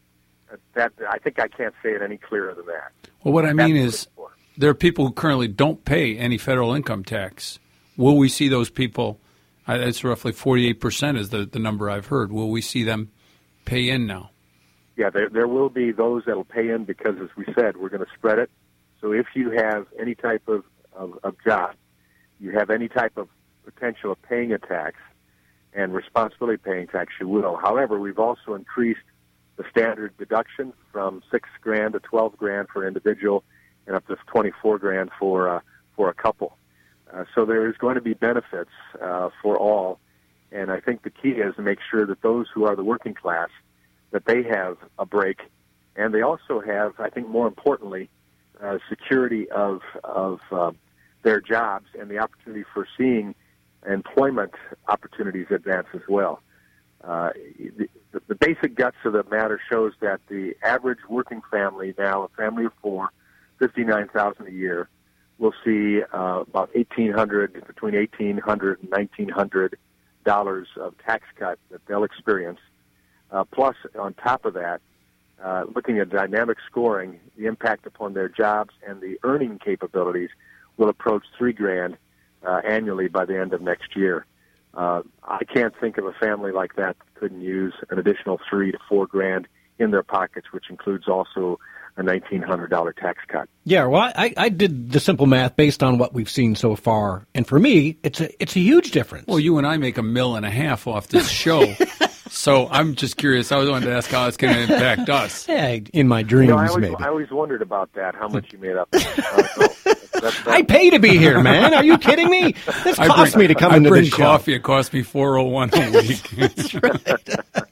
That I think I can't say it any clearer than that. Well, what I mean That's is there are people who currently don't pay any federal income tax. Will we see those people? Uh, it's roughly forty-eight percent is the, the number I've heard. Will we see them pay in now? Yeah, there, there will be those that will pay in because, as we said, we're going to spread it. So if you have any type of, of, of job, you have any type of potential of paying a tax and responsibility of paying tax, you will. However, we've also increased the standard deduction from six grand to twelve grand for an individual and up to twenty-four grand for uh, for a couple. Uh, so there is going to be benefits uh, for all, and I think the key is to make sure that those who are the working class, that they have a break, and they also have, I think more importantly, uh, security of of uh, their jobs and the opportunity for seeing employment opportunities advance as well. Uh, the, the basic guts of the matter shows that the average working family now, a family of four, fifty-nine thousand dollars a year, will see uh, about eighteen hundred dollars, between eighteen hundred dollars and nineteen hundred dollars of tax cut that they'll experience. Uh, plus, on top of that, uh, looking at dynamic scoring, the impact upon their jobs and the earning capabilities will approach three grand uh, annually by the end of next year. Uh, I can't think of a family like that that couldn't use an additional three to four grand in their pockets, which includes also a nineteen hundred dollars tax cut. Yeah, well, I, I did the simple math based on what we've seen so far, and for me, it's a it's a huge difference. Well, you and I make a mill and a half off this show, so I'm just curious. I was wanted to ask how it's going to impact us. Yeah, in my dreams, you know, I always, maybe. I always wondered about that, how much you made up. uh, so that's, that's, I pay to be here, man. Are you kidding me? This I cost bring, me to come I into bring this show. coffee. It cost me four oh one a week. That's right.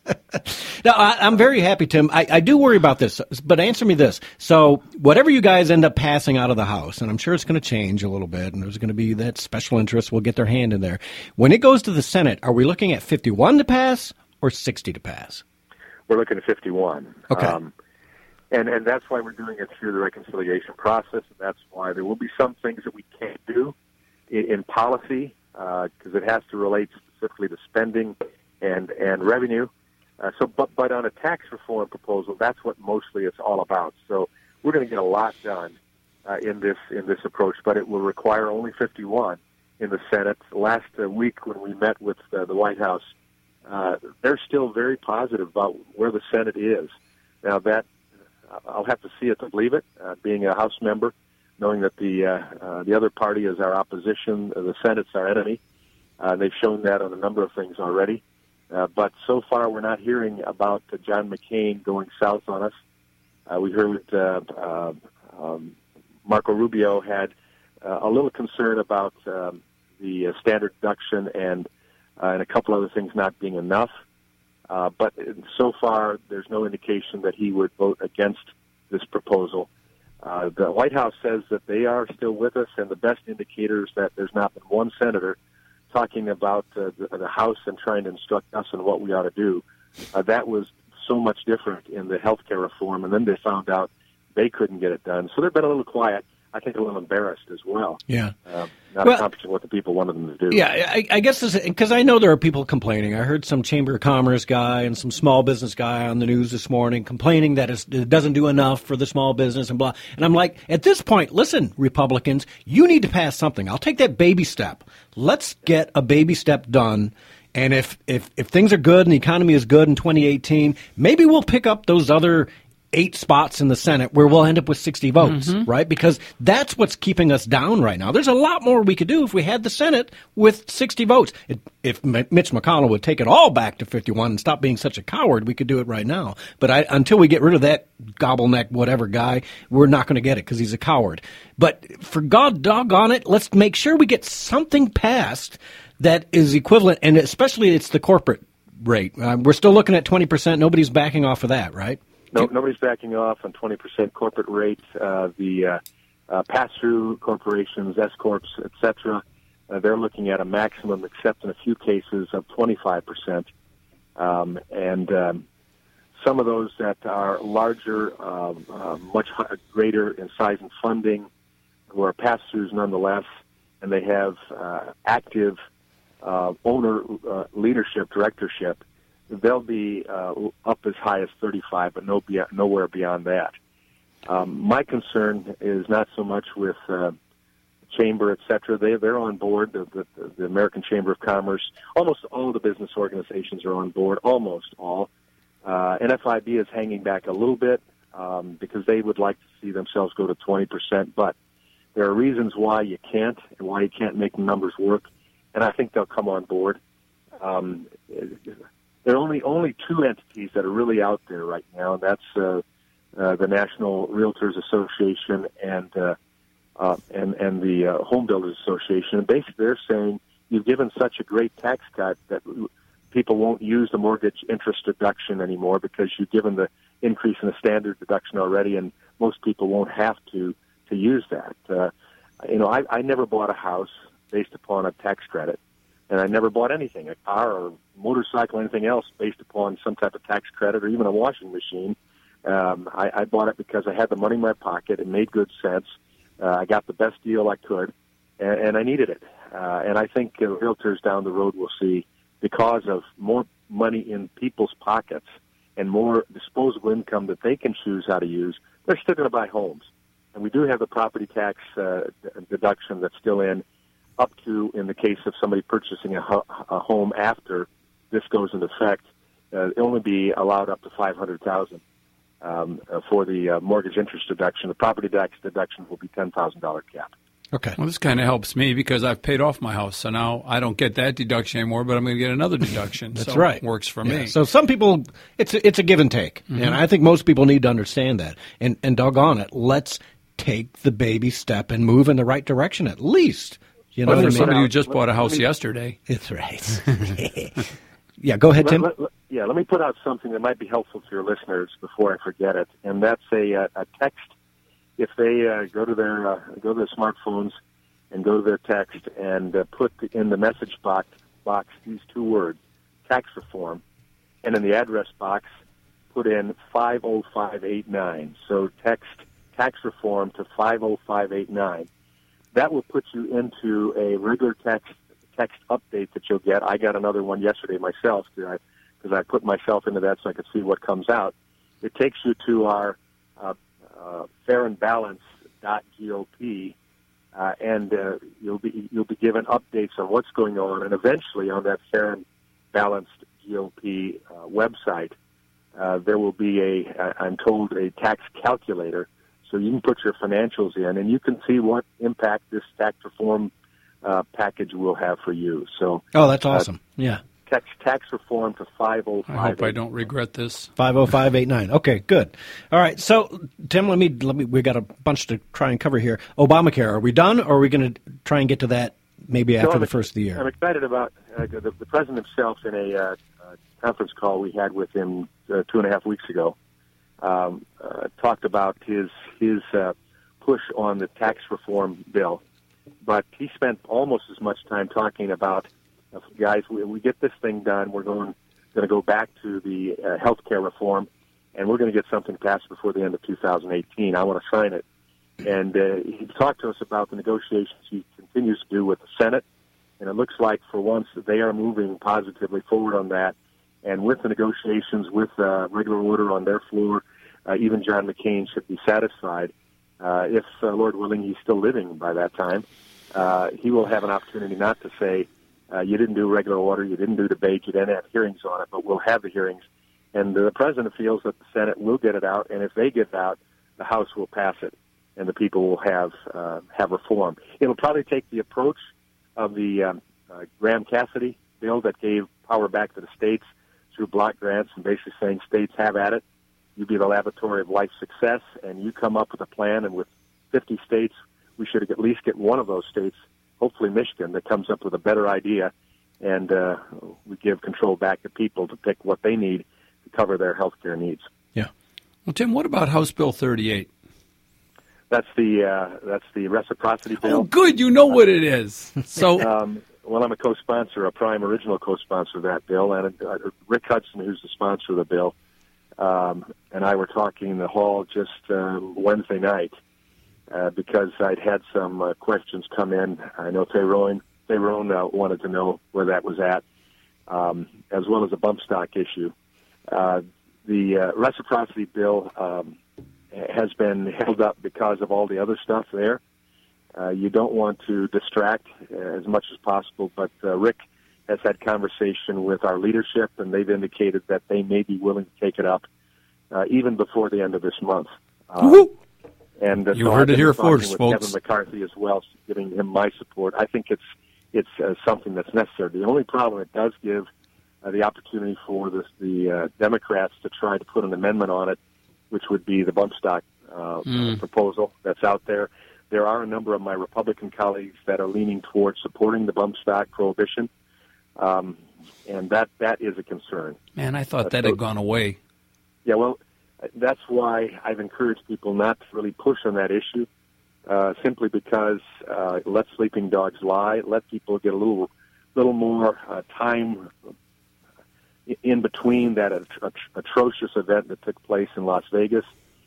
Now, I, I'm very happy, Tim. I, I do worry about this, but answer me this. So whatever you guys end up passing out of the House, and I'm sure it's going to change a little bit, and there's going to be that special interest will get their hand in there. When it goes to the Senate, are we looking at fifty-one to pass or sixty to pass? We're looking at fifty-one. Okay. Um, and, and that's why we're doing it through the reconciliation process, and that's why there will be some things that we can't do in, in policy, because uh, it has to relate specifically to spending and, and revenue. Uh, so, but, but on a tax reform proposal, that's what mostly it's all about. So we're going to get a lot done uh, in this in this approach, but it will require only fifty-one in the Senate. Last uh, week when we met with uh, the White House, uh, they're still very positive about where the Senate is. Now that I'll have to see it to believe it. Uh, being a House member, knowing that the uh, uh, the other party is our opposition, uh, the Senate's our enemy. Uh, they've shown that on a number of things already. Uh, but so far, we're not hearing about uh, John McCain going south on us. Uh, we heard uh, uh, um, Marco Rubio had uh, a little concern about um, the uh, standard deduction and uh, and a couple other things not being enough. Uh, but so far, there's no indication that he would vote against this proposal. Uh, the White House says that they are still with us, and the best indicator is that there's not been one senator talking about uh, the, the House and trying to instruct us on what we ought to do. Uh, that was so much different in the health care reform, and then they found out they couldn't get it done. So they've been a little quiet. I think a little embarrassed as well. Yeah. Uh, not well, accomplishing what the people wanted them to do. Yeah, I, I guess because I know there are people complaining. I heard some Chamber of Commerce guy and some small business guy on the news this morning complaining that it doesn't do enough for the small business and blah. And I'm like, at this point, listen, Republicans, you need to pass something. I'll take that baby step. Let's get a baby step done. And if, if, if things are good and the economy is good in twenty eighteen, maybe we'll pick up those other eight spots in the Senate where we'll end up with sixty votes, mm-hmm. right? Because that's what's keeping us down right now. There's a lot more we could do if we had the Senate with sixty votes. It, if Mitch McConnell would take it all back to fifty-one and stop being such a coward, we could do it right now. But I, until we get rid of that gobbleneck whatever guy, we're not going to get it because he's a coward. But for God doggone it, let's make sure we get something passed that is equivalent, and especially it's the corporate rate. Uh, we're still looking at twenty percent. Nobody's backing off of that, right? No, nobody's backing off on twenty percent corporate rate. Uh, the uh, uh, pass-through corporations, S-corps, et cetera, uh, they're looking at a maximum, except in a few cases, of twenty-five percent. Um, and um, some of those that are larger, uh, uh, much higher, greater in size and funding, who are pass-throughs nonetheless, and they have uh, active uh, owner uh, leadership, directorship, they'll be uh, up as high as thirty-five, but no be- nowhere beyond that. Um, my concern is not so much with uh, Chamber, et cetera. They, they're on board, the, the, the American Chamber of Commerce. Almost all the business organizations are on board, almost all. Uh, N F I B is hanging back a little bit um, because they would like to see themselves go to twenty percent, but there are reasons why you can't and why you can't make the numbers work, and I think they'll come on board. Um, there are only, only two entities that are really out there right now, and that's uh, uh, the National Realtors Association and uh, uh, and, and the uh, Home Builders Association. And basically they're saying you've given such a great tax cut that people won't use the mortgage interest deduction anymore because you've given the increase in the standard deduction already, and most people won't have to to use that. Uh, you know, I, I never bought a house based upon a tax credit, and I never bought anything, a car or motorcycle, anything else based upon some type of tax credit or even a washing machine. Um, I, I bought it because I had the money in my pocket. It made good sense. Uh, I got the best deal I could, and, and I needed it. Uh, and I think uh, realtors down the road will see, because of more money in people's pockets and more disposable income that they can choose how to use, they're still going to buy homes. And we do have the property tax uh, deduction that's still in, up to, in the case of somebody purchasing a, ho- a home after this goes into effect, uh, it'll only be allowed up to five hundred thousand dollars um, uh, for the uh, mortgage interest deduction. The property tax deduction will be ten thousand dollars cap. Okay. Well, this kind of helps me because I've paid off my house, so now I don't get that deduction anymore, but I'm going to get another deduction. That's so right. It works for Yeah. me. So some people, it's a, it's a give and take, Mhm. and I think most people need to understand that. And and doggone it, let's take the baby step and move in the right direction at least. You know Well, what I for mean? somebody who just bought a house me- yesterday. It's right. Yeah, go ahead, Let- Tim. let- let- yeah, let me put out something that might be helpful to your listeners before I forget it, and that's a, a, a text. If they uh, go to their uh, go to their smartphones and go to their text and uh, put in the message box box these two words, tax reform, and in the address box put in five oh five eight nine. So text tax reform to five oh five eight nine. That will put you into a regular text text update that you'll get. I got another one yesterday myself because I, I put myself into that so I could see what comes out. It takes you to our uh, uh, fair and balance dot G O P, uh, and uh, you'll be you'll be given updates on what's going on, and eventually on that Fair and Balanced G O P uh, website, uh, there will be a, I'm told, a tax calculator, so you can put your financials in, and you can see what impact this tax reform uh, package will have for you. So, Oh, that's awesome. Uh, yeah. Text tax reform to five oh five. I hope I don't regret this. five oh five eight nine. Okay, good. All right. So, Tim, let me let me. We got a bunch to try and cover here. Obamacare. Are we done, or are we going to try and get to that maybe after No, the first of the year? I'm excited about uh, the, the president himself in a uh, uh, conference call we had with him uh, two and a half weeks ago. Um, uh, talked about his his uh, push on the tax reform bill, but he spent almost as much time talking about, uh, guys, we, we get this thing done, we're going going to go back to the uh, health care reform, and we're going to get something passed before the end of two thousand eighteen. I want to sign it. And uh, he talked to us about the negotiations he continues to do with the Senate, and it looks like for once they are moving positively forward on that. And with the negotiations, with uh, regular order on their floor, uh, even John McCain should be satisfied. Uh, if, uh, Lord willing, he's still living by that time, uh, he will have an opportunity not to say, uh, you didn't do regular order, you didn't do debate, you didn't have hearings on it, but we'll have the hearings. And the president feels that the Senate will get it out, and if they get it out, the House will pass it, and the people will have uh, have reform. It'll probably take the approach of the um, uh, Graham-Cassidy bill that gave power back to the states through block grants and basically saying states have at it. You be the laboratory of life success, and you come up with a plan, and with fifty states, we should at least get one of those states, hopefully Michigan, that comes up with a better idea and uh, we give control back to people to pick what they need to cover their health care needs. Yeah. Well, Tim, what about House Bill thirty-eight? That's the uh, that's the reciprocity bill. Oh, good. You know what it is. So, um, well, I'm a co-sponsor, a prime original co-sponsor of that bill, and uh, Rick Hudson, who's the sponsor of the bill, um, and I were talking in the hall just um, Wednesday night uh, because I'd had some uh, questions come in. I know Tyrone, Tyrone uh, wanted to know where that was at, um, as well as a bump stock issue. Uh, the uh, reciprocity bill um, has been held up because of all the other stuff there. Uh, you don't want to distract uh, as much as possible, but uh, Rick has had conversation with our leadership, and they've indicated that they may be willing to take it up uh, even before the end of this month. Uh, and uh, You so heard I've it been here talking first, with folks. Kevin McCarthy as well, giving him my support. I think it's it's uh, something that's necessary. The only problem it does give uh, the opportunity for this, the uh, Democrats to try to put an amendment on it, which would be the bump stock uh, Mm. proposal that's out there. There are a number of my Republican colleagues that are leaning towards supporting the bump stock prohibition, um, and that, that is a concern. man, I thought Uh, that so- had gone away. Yeah, well, that's why I've encouraged people not to really push on that issue, uh, simply because uh, let sleeping dogs lie, let people get a little, little more uh, time in between that at- atrocious event that took place in Las Vegas,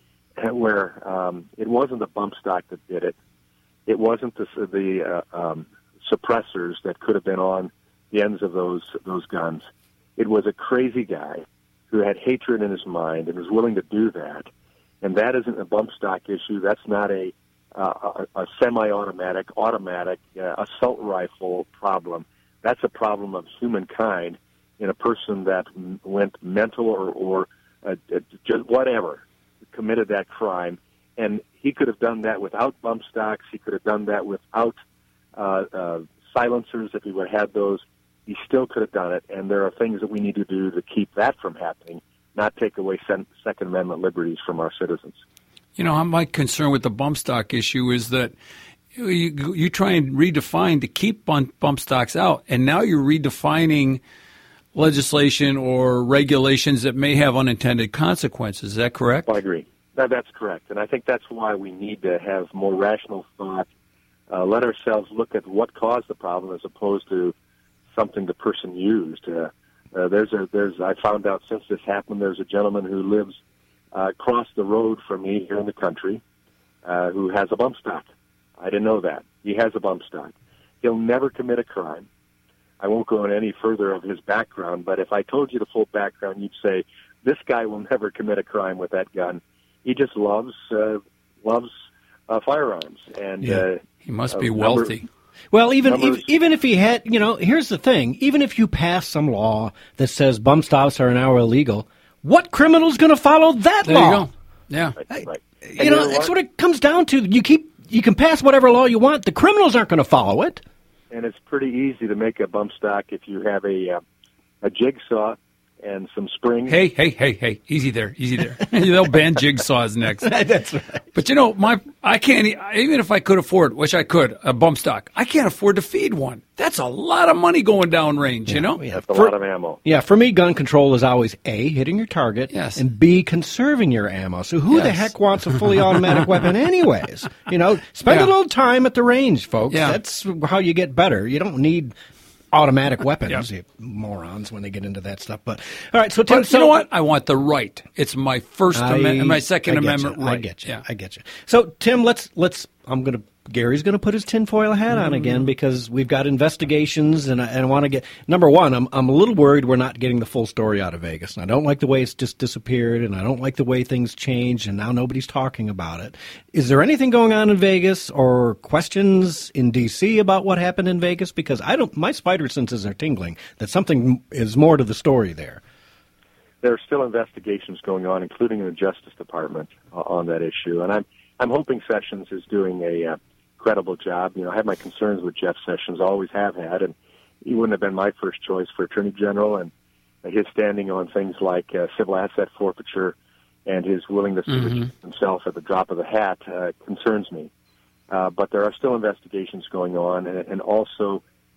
where um, it wasn't the bump stock that did it. It wasn't the, the uh, um, suppressors that could have been on the ends of those those guns. It was a crazy guy who had hatred in his mind and was willing to do that. And that isn't a bump stock issue. That's not a uh, a, a semi-automatic, automatic uh, assault rifle problem. That's a problem of humankind in a person that m- went mental or, or uh, uh, just whatever, committed that crime. And he could have done that without bump stocks. He could have done that without uh, uh, silencers if he would have had those. He still could have done it. And there are things that we need to do to keep that from happening, not take away sen- Second Amendment liberties from our citizens. You know, my concern with the bump stock issue is that you, you try and redefine to keep bump, bump stocks out, and now you're redefining legislation or regulations that may have unintended consequences. Is that correct? I agree. That, that's correct. And I think that's why we need to have more rational thought, uh, let ourselves look at what caused the problem as opposed to something the person used. Uh, uh, there's a, there's, I found out since this happened, there's a gentleman who lives uh, across the road from me here in the country uh, who has a bump stock. I didn't know that. He has a bump stock. He'll never commit a crime. I won't go into any further of his background, but if I told you the full background, you'd say, this guy will never commit a crime with that gun. He just loves uh, loves uh, firearms. And Yeah. uh, He must uh, be number- wealthy. Well, even Numbers- if, even if he had, you know, here's the thing: even if you pass some law that says bump stops are now illegal, what criminal's going to follow that There law? you go. Yeah. Right, right. You know, that's what it comes down to. You keep, you can pass whatever law you want. The criminals aren't going to follow it. And it's pretty easy to make a bump stock if you have a uh, a jigsaw and some springs. Hey, hey, hey, hey! Easy there, easy there. They'll ban jigsaws next. That's right. But you know, my I can't e- even if I could afford, which I could, a bump stock. I can't afford to feed one. That's a lot of money going down range. You know. That's a For- lot of ammo. Yeah, for me, gun control is always A, hitting your target, Yes. and B, conserving your ammo. So who the Yes. heck wants a fully automatic weapon anyways? You know, spend Yeah. a little time at the range, folks. Yeah. That's how you get better. You don't need automatic weapons, Yeah. you morons, when they get into that stuff. But all right, so Tim, But so you know what? I want the right. It's my First I- Amendment, my Second I get Amendment you, right. I get you. Yeah. I get you. So Tim, let's let's. I'm gonna. Gary's going to put his tinfoil hat on Mm. again because we've got investigations, and I, and I want to get number one. I'm I'm a little worried we're not getting the full story out of Vegas. And I don't like the way it's just disappeared, and I don't like the way things changed, and now nobody's talking about it. Is there anything going on in Vegas or questions in D C about what happened in Vegas? Because I don't. My spider senses are tingling that something is more to the story there. There are still investigations going on, including in the Justice Department, uh, on that issue. And I'm I'm hoping Sessions is doing a uh, credible job. You know, I have my concerns with Jeff Sessions, always have had, and he wouldn't have been my first choice for Attorney General. And his standing on things like uh, civil asset forfeiture and his willingness to Mhm. recuse himself at the drop of a hat uh, concerns me. Uh, but there are still investigations going on, and, and also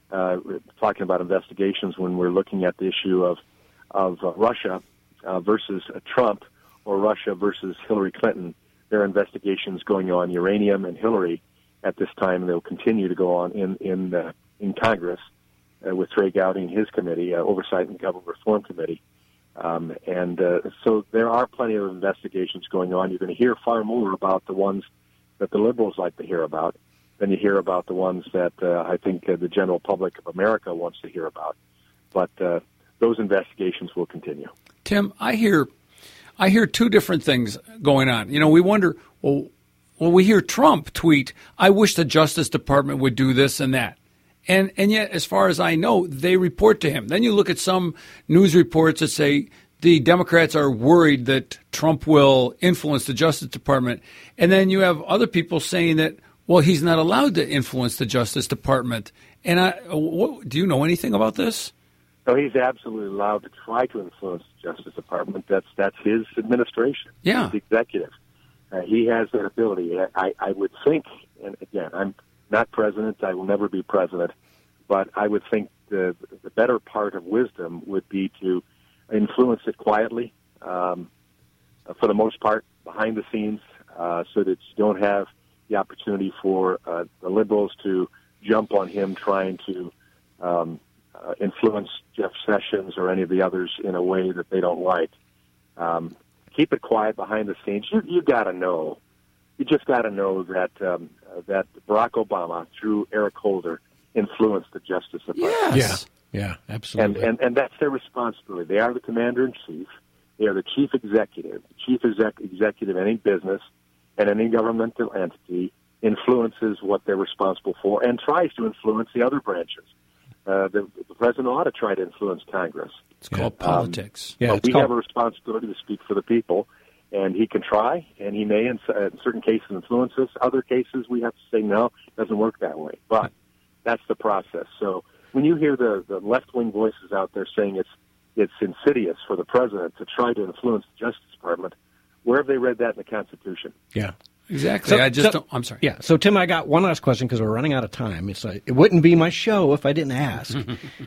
uh, talking about investigations when we're looking at the issue of of uh, Russia uh, versus uh, Trump or Russia versus Hillary Clinton. There are investigations going on, uranium and Hillary, at this time, and they'll continue to go on in in uh, in Congress uh, with Trey Gowdy and his committee, uh, Oversight and Government Reform Committee. Um, and uh, so there are plenty of investigations going on. You're going to hear far more about the ones that the liberals like to hear about than you hear about the ones that uh, I think uh, the general public of America wants to hear about. But uh, those investigations will continue. Tim, I hear, I hear two different things going on. You know, we wonder, well, well, we hear Trump tweet, "I wish the Justice Department would do this and that." And and yet, as far as I know, they report to him. Then you look at some news reports that say the Democrats are worried that Trump will influence the Justice Department. And then you have other people saying that, well, he's not allowed to influence the Justice Department. And I, what, do you know anything about this? No, he's absolutely allowed to try to influence the Justice Department. That's that's his administration. Yeah. He's the executive. Uh, he has that ability. I, I would think, and again, I'm not president. I will never be president. But I would think the the better part of wisdom would be to influence it quietly, um, for the most part, behind the scenes, uh, so that you don't have the opportunity for uh, the liberals to jump on him trying to um, uh, influence Jeff Sessions or any of the others in a way that they don't like. Um, keep it quiet behind the scenes. You you got to know. You just got to know that um, uh, that Barack Obama, through Eric Holder, influenced the Justice Department. Yes. Yeah, yeah, absolutely. And, and and that's their responsibility. They are the commander-in-chief. They are the chief executive. The chief exec- executive of any business and any governmental entity influences what they're responsible for and tries to influence the other branches. Uh, the, the president ought to try to influence Congress. It's called um, politics. Yeah, but it's we called- have a responsibility to speak for the people, and he can try, and he may in, uh, in certain cases influence us. Other cases, we have to say, no, it doesn't work that way. But that's the process. So when you hear the, the left-wing voices out there saying it's it's insidious for the president to try to influence the Justice Department, where have they read that in the Constitution? Yeah. Exactly. So- I just so- don't. I'm sorry. Yeah. So, Tim, I got one last question because we're running out of time. It's like, it wouldn't be my show if I didn't ask.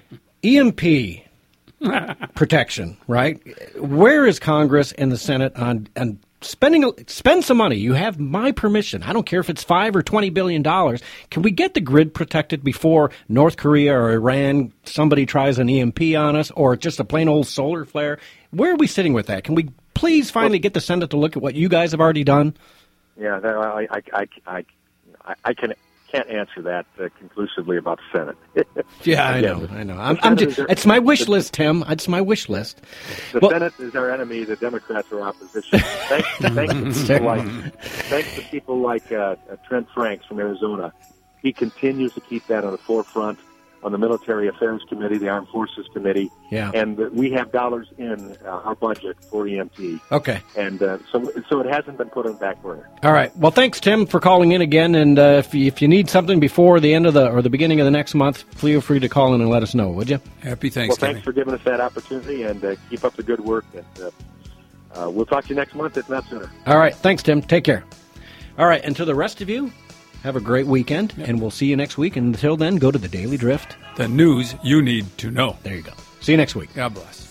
E M P protection, right? Where is Congress and the Senate on, on spending? Spend some money. You have my permission. I don't care if it's five or twenty billion dollars. Can we get the grid protected before North Korea or Iran, somebody tries an E M P on us, or just a plain old solar flare? Where are we sitting with that? Can we please finally get the Senate to look at what you guys have already done? Yeah, that, I, I, I, I, I, I can, can't answer that uh, conclusively about the Senate. Yeah, I Again, know, the- I know. the I'm, I'm Senate just, is our- it's my wish the- list, Tim. It's my wish list. The Well- Senate is our enemy. The Democrats are opposition. Thanks, thanks to people like, thanks to people like uh, uh, Trent Franks from Arizona. He continues to keep that on the forefront on the Military Affairs Committee, the Armed Forces Committee, Yeah. and uh, we have dollars in uh, our budget for E M T. Okay. And uh, so, so it hasn't been put on the back burner. All right. Well, thanks, Tim, for calling in again. And uh, if, you, if you need something before the end of the or the beginning of the next month, feel free to call in and let us know, would you? Happy Well, Thanksgiving. thanks for giving us that opportunity, and uh, keep up the good work. And uh, uh, we'll talk to you next month, if not sooner. All right. Thanks, Tim. Take care. All right. And to the rest of you, have a great weekend, and we'll see you next week. And until then, go to the Daily Drift. The news you need to know. There you go. See you next week. God bless.